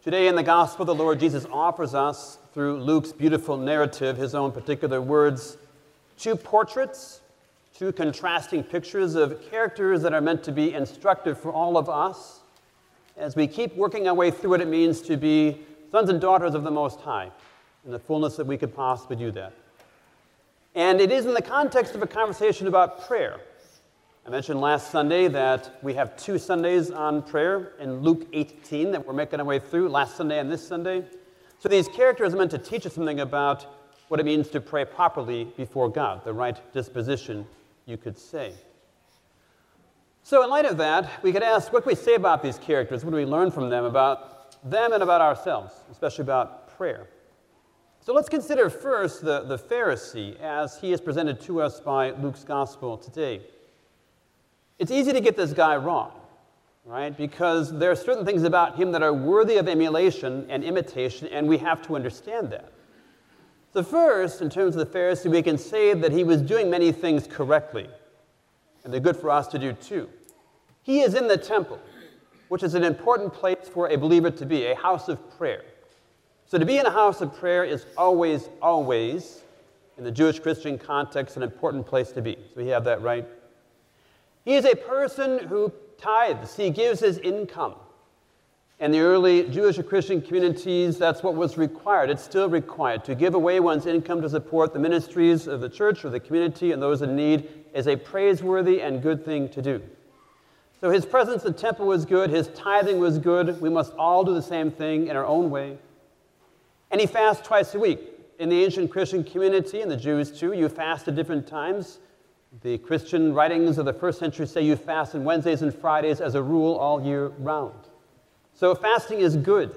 Today in the Gospel, the Lord Jesus offers us, through Luke's beautiful narrative, his own particular words, two portraits, two contrasting pictures of characters that are meant to be instructive for all of us as we keep working our way through what it means to be sons and daughters of the Most High, in the fullness that we could possibly do that. And it is in the context of a conversation about prayer. I mentioned last Sunday that we have 2 Sundays on prayer in Luke 18 that we're making our way through, last Sunday and this Sunday. So these characters are meant to teach us something about what it means to pray properly before God, the right disposition, you could say. So in light of that, we could ask, what can we say about these characters? What do we learn from them about them and about ourselves, especially about prayer? So let's consider first the Pharisee as he is presented to us by Luke's Gospel today. It's easy to get this guy wrong, right? Because there are certain things about him that are worthy of emulation and imitation, and we have to understand that. So first, in terms of the Pharisee, we can say that he was doing many things correctly, and they're good for us to do too. He is in the temple, which is an important place for a believer to be, a house of prayer. So to be in a house of prayer is always, in the Jewish Christian context, an important place to be. So we have that right. He is a person who tithes. He gives his income. In the early Jewish or Christian communities, that's what was required. It's still required. To give away one's income to support the ministries of the church or the community and those in need is a praiseworthy and good thing to do. So his presence in the temple was good. His tithing was good. We must all do the same thing in our own way. And he fasts twice a week. In the ancient Christian community, and the Jews too, you fast at different times. The Christian writings of the first century say you fast on Wednesdays and Fridays as a rule all year round. So fasting is good.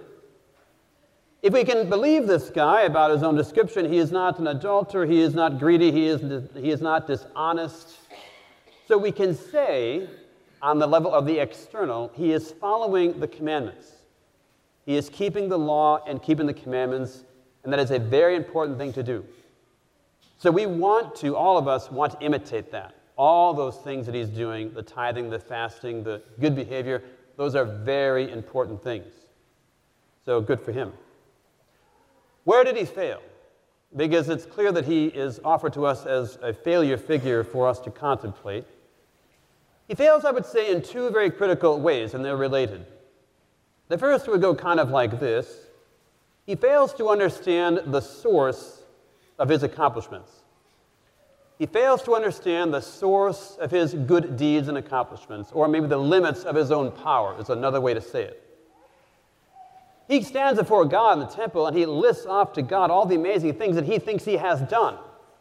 If we can believe this guy about his own description, he is not an adulterer, he is not greedy, he is not dishonest. So we can say, on the level of the external, he is following the commandments. He is keeping the law and keeping the commandments, and that is a very important thing to do. So we all of us want to imitate that. All those things that he's doing, the tithing, the fasting, the good behavior, those are very important things. So good for him. Where did he fail? Because it's clear that he is offered to us as a failure figure for us to contemplate. He fails, I would say, in 2 very critical ways, and they're related. The first would go kind of like this. He fails to understand the source of his accomplishments. He fails to understand the source of his good deeds and accomplishments, or maybe the limits of his own power is another way to say it. He stands before God in the temple and he lists off to God all the amazing things that he thinks he has done.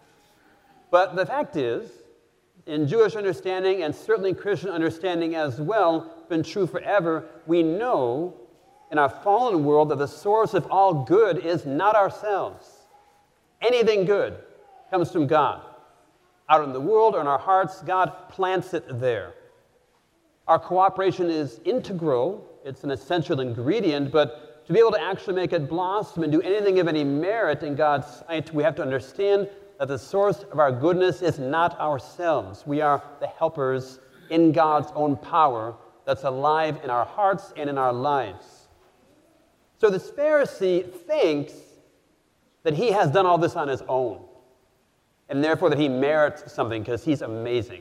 But the fact is, in Jewish understanding and certainly Christian understanding as well, been true forever, we know in our fallen world that the source of all good is not ourselves. Anything good comes from God. Out in the world or in our hearts, God plants it there. Our cooperation is integral. It's an essential ingredient, but to be able to actually make it blossom and do anything of any merit in God's sight, we have to understand that the source of our goodness is not ourselves. We are the helpers in God's own power that's alive in our hearts and in our lives. So this Pharisee thinks that he has done all this on his own, and therefore that he merits something because he's amazing.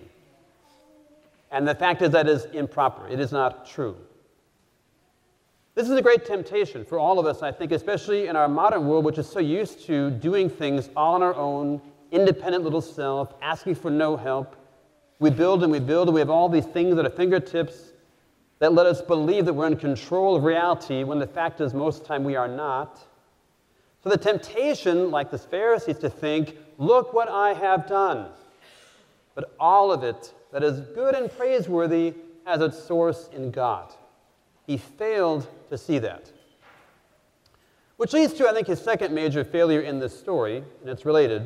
And the fact is that is improper. It is not true. This is a great temptation for all of us, I think, especially in our modern world, which is so used to doing things all on our own, independent little self, asking for no help. We build and we build, and we have all these things at our fingertips that let us believe that we're in control of reality when the fact is most of the time we are not. So the temptation, like this Pharisee, is to think, look what I have done. But all of it that is good and praiseworthy has its source in God. He failed to see that. Which leads to, I think, his second major failure in this story, and it's related.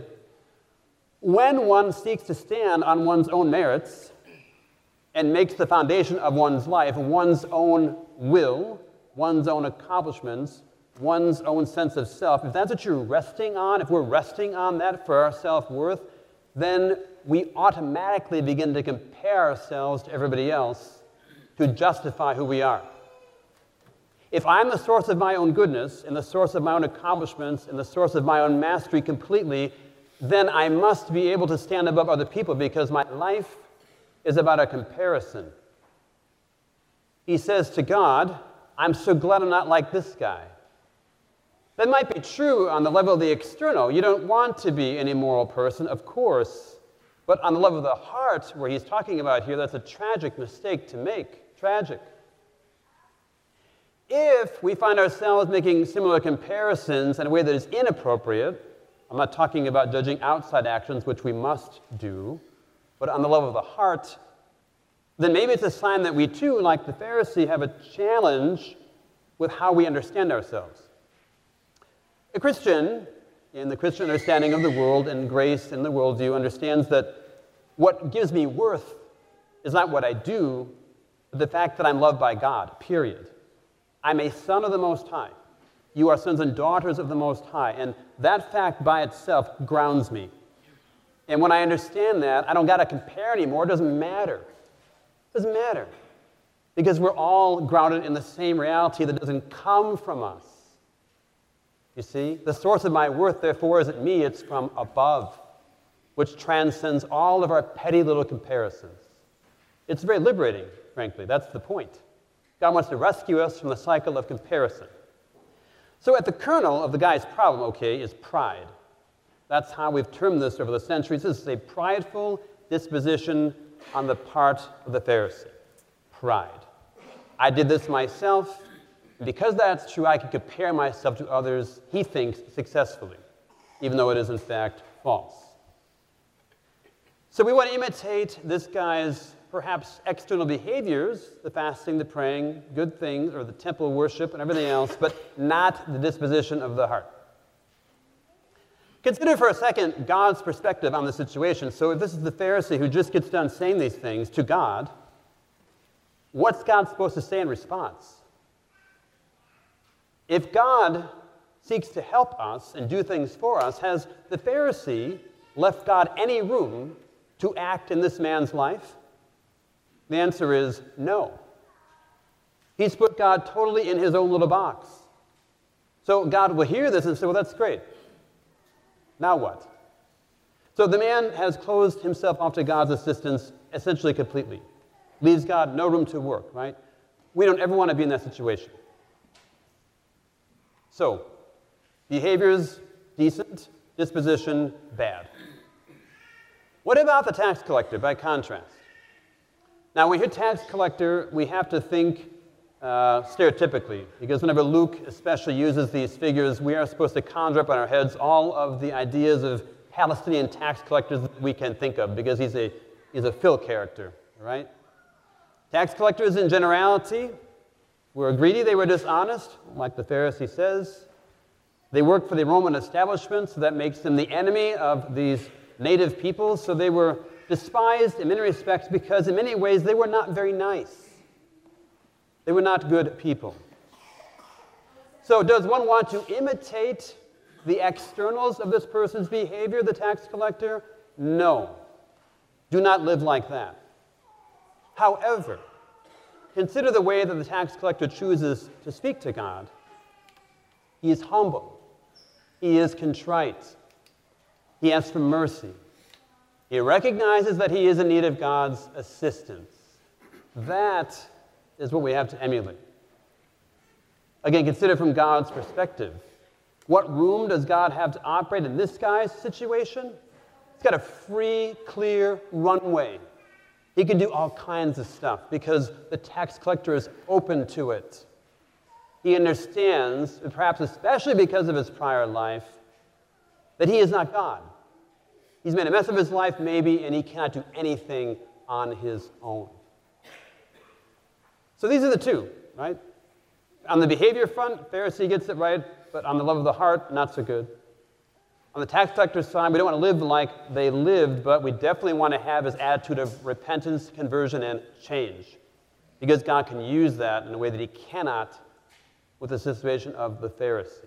When one seeks to stand on one's own merits and makes the foundation of one's life one's own will, one's own accomplishments, one's own sense of self, if that's what you're resting on, if we're resting on that for our self-worth, then we automatically begin to compare ourselves to everybody else to justify who we are. If I'm the source of my own goodness and the source of my own accomplishments and the source of my own mastery completely, then I must be able to stand above other people because my life is about a comparison. He says to God, I'm so glad I'm not like this guy. That might be true on the level of the external. You don't want to be an immoral person, of course. But on the level of the heart, where he's talking about here, that's a tragic mistake to make. Tragic. If we find ourselves making similar comparisons in a way that is inappropriate, I'm not talking about judging outside actions, which we must do, but on the level of the heart, then maybe it's a sign that we too, like the Pharisee, have a challenge with how we understand ourselves. A Christian, in the Christian understanding of the world and grace in the worldview, understands that what gives me worth is not what I do, but the fact that I'm loved by God, period. I'm a son of the Most High. You are sons and daughters of the Most High, and that fact by itself grounds me. And when I understand that, I don't got to compare anymore. It doesn't matter. It doesn't matter. Because we're all grounded in the same reality that doesn't come from us. You see? The source of my worth, therefore, isn't me, it's from above, which transcends all of our petty little comparisons. It's very liberating, frankly. That's the point. God wants to rescue us from the cycle of comparison. So at the kernel of the guy's problem, okay, is pride. That's how we've termed this over the centuries. This is a prideful disposition on the part of the Pharisee. Pride. I did this myself, and because that's true, I can compare myself to others, he thinks, successfully, even though it is in fact false. So we want to imitate this guy's perhaps external behaviors, the fasting, the praying, good things, or the temple worship and everything else, but not the disposition of the heart. Consider for a second God's perspective on the situation. So if this is the Pharisee who just gets done saying these things to God, what's God supposed to say in response? If God seeks to help us and do things for us, has the Pharisee left God any room to act in this man's life? The answer is no. He's put God totally in his own little box. So God will hear this and say, well, that's great. Now what? So the man has closed himself off to God's assistance essentially completely. Leaves God no room to work, right? We don't ever want to be in that situation. So, behavior's decent, disposition bad. What about the tax collector, by contrast? Now, when we hear tax collector, we have to think stereotypically, because whenever Luke especially uses these figures, we are supposed to conjure up in our heads all of the ideas of Palestinian tax collectors that we can think of, because he's a Phil character, right? Tax collectors in generality were greedy, they were dishonest, like the Pharisee says. They worked for the Roman establishment, so that makes them the enemy of these native peoples, so they were despised in many respects because in many ways they were not very nice. They were not good people. So does one want to imitate the externals of this person's behavior, the tax collector? No. Do not live like that. However, consider the way that the tax collector chooses to speak to God. He is humble. He is contrite. He asks for mercy. He recognizes that he is in need of God's assistance. That is what we have to emulate. Again, consider from God's perspective. What room does God have to operate in this guy's situation? He's got a free, clear runway. He can do all kinds of stuff because the tax collector is open to it. He understands, perhaps especially because of his prior life, that he is not God. He's made a mess of his life, maybe, and he cannot do anything on his own. So these are the two, right? On the behavior front, Pharisee gets it right, but on the love of the heart, not so good. On the tax collector's side, we don't want to live like they lived, but we definitely want to have his attitude of repentance, conversion, and change, because God can use that in a way that he cannot with the situation of the Pharisee.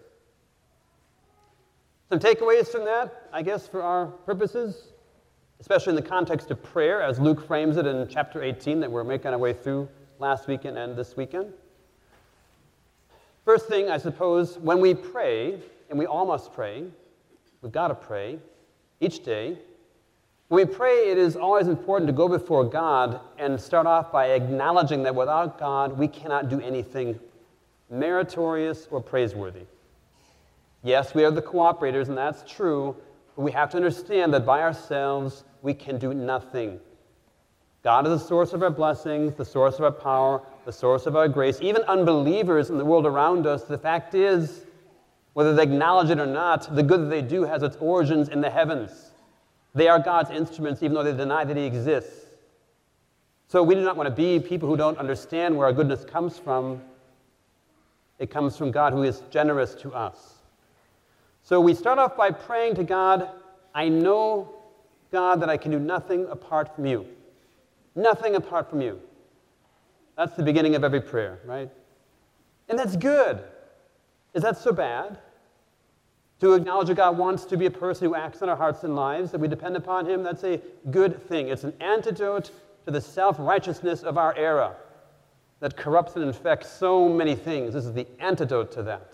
Some takeaways from that, I guess, for our purposes, especially in the context of prayer, as Luke frames it in chapter 18 that we're making our way through last weekend and this weekend. First thing, I suppose, when we pray, and we all must pray, we've got to pray each day. When we pray, it is always important to go before God and start off by acknowledging that without God, we cannot do anything meritorious or praiseworthy. Yes, we are the cooperators, and that's true, but we have to understand that by ourselves, we can do nothing. God is the source of our blessings, the source of our power, the source of our grace. Even unbelievers in the world around us, the fact is, whether they acknowledge it or not, the good that they do has its origins in the heavens. They are God's instruments, even though they deny that He exists. So we do not want to be people who don't understand where our goodness comes from. It comes from God who is generous to us. So we start off by praying to God, I know, God, that I can do nothing apart from you. Nothing apart from you. That's the beginning of every prayer, right? And that's good. Is that so bad? To acknowledge that God wants to be a person who acts in our hearts and lives, that we depend upon Him, that's a good thing. It's an antidote to the self-righteousness of our era that corrupts and infects so many things. This is the antidote to that.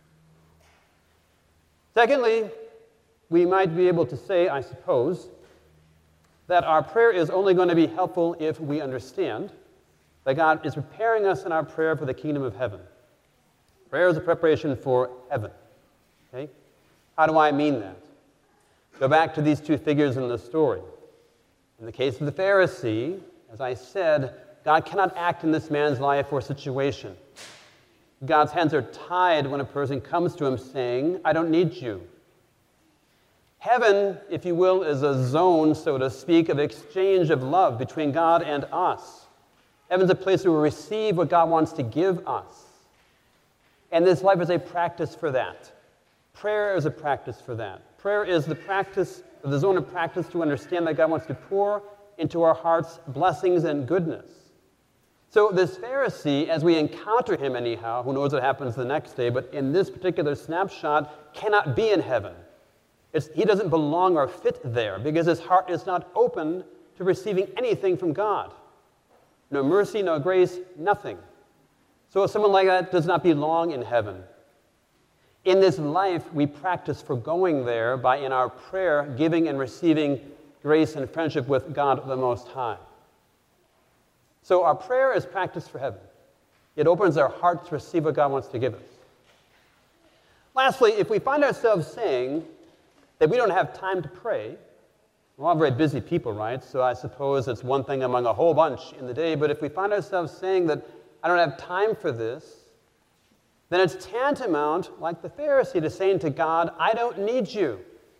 Secondly, we might be able to say, I suppose, that our prayer is only going to be helpful if we understand that God is preparing us in our prayer for the kingdom of heaven. Prayer is a preparation for heaven. Okay? How do I mean that? Go back to these two figures in the story. In the case of the Pharisee, as I said, God cannot act in this man's life or situation. God's hands are tied when a person comes to Him saying, I don't need you. Heaven, if you will, is a zone, so to speak, of exchange of love between God and us. Heaven's a place where we receive what God wants to give us. And this life is a practice for that. Prayer is a practice for that. Prayer is the practice, the zone of practice to understand that God wants to pour into our hearts blessings and goodness. So this Pharisee, as we encounter him anyhow, who knows what happens the next day, but in this particular snapshot, cannot be in heaven. He doesn't belong or fit there because his heart is not open to receiving anything from God. No mercy, no grace, nothing. So someone like that does not belong in heaven. In this life, we practice for going there by, in our prayer, giving and receiving grace and friendship with God the Most High. So our prayer is practice for heaven. It opens our heart to receive what God wants to give us. Lastly, if we find ourselves saying that we don't have time to pray, we're all very busy people, right? So I suppose it's one thing among a whole bunch in the day, but if we find ourselves saying that I don't have time for this, then it's tantamount, like the Pharisee, to saying to God, I don't need you.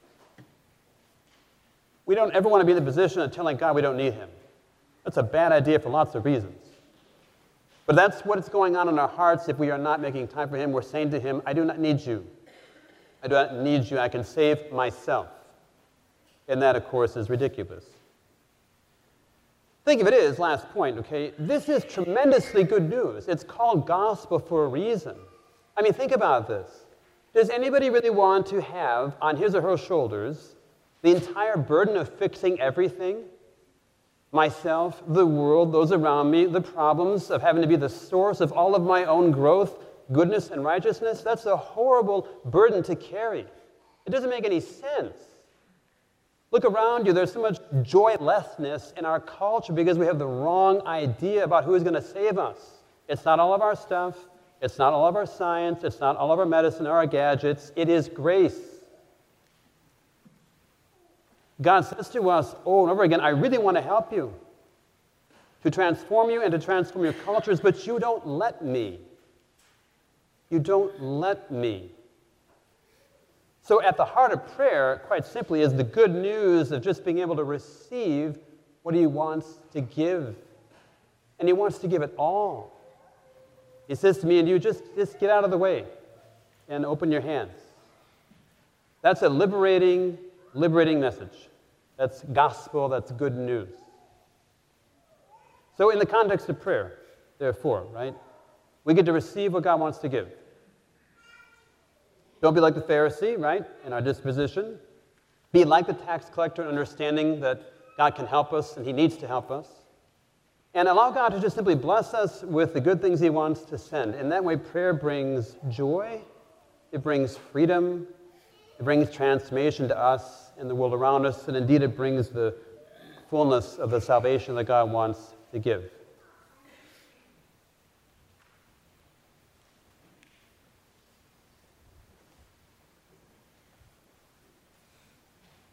We don't ever want to be in the position of telling God we don't need Him. That's a bad idea for lots of reasons. But that's what's going on in our hearts if we are not making time for Him. We're saying to Him, I do not need you. I do not need you. I can save myself. And that, of course, is ridiculous. Think of it as, last point, okay? This is tremendously good news. It's called gospel for a reason. I mean, think about this. Does anybody really want to have on his or her shoulders the entire burden of fixing everything? Myself, the world, those around me, the problems of having to be the source of all of my own growth, goodness, and righteousness? That's a horrible burden to carry. It doesn't make any sense. Look around you. There's so much joylessness in our culture because we have the wrong idea about who is going to save us. It's not all of our stuff. It's not all of our science. It's not all of our medicine or our gadgets. It is grace. God says to us over and over again, I really want to help you, to transform you and to transform your cultures, but you don't let me. You don't let me. So at the heart of prayer, quite simply, is the good news of just being able to receive what He wants to give. And He wants to give it all. He says to me and you, just get out of the way and open your hands. That's a liberating message. That's gospel, that's good news. So in the context of prayer, therefore, right, we get to receive what God wants to give. Don't be like the Pharisee, right, in our disposition. Be like the tax collector, understanding that God can help us and He needs to help us. and allow God to just simply bless us with the good things he wants to send. In that way, prayer brings joy, it brings freedom, it brings transformation to us and the world around us, and indeed it brings the fullness of the salvation that God wants to give.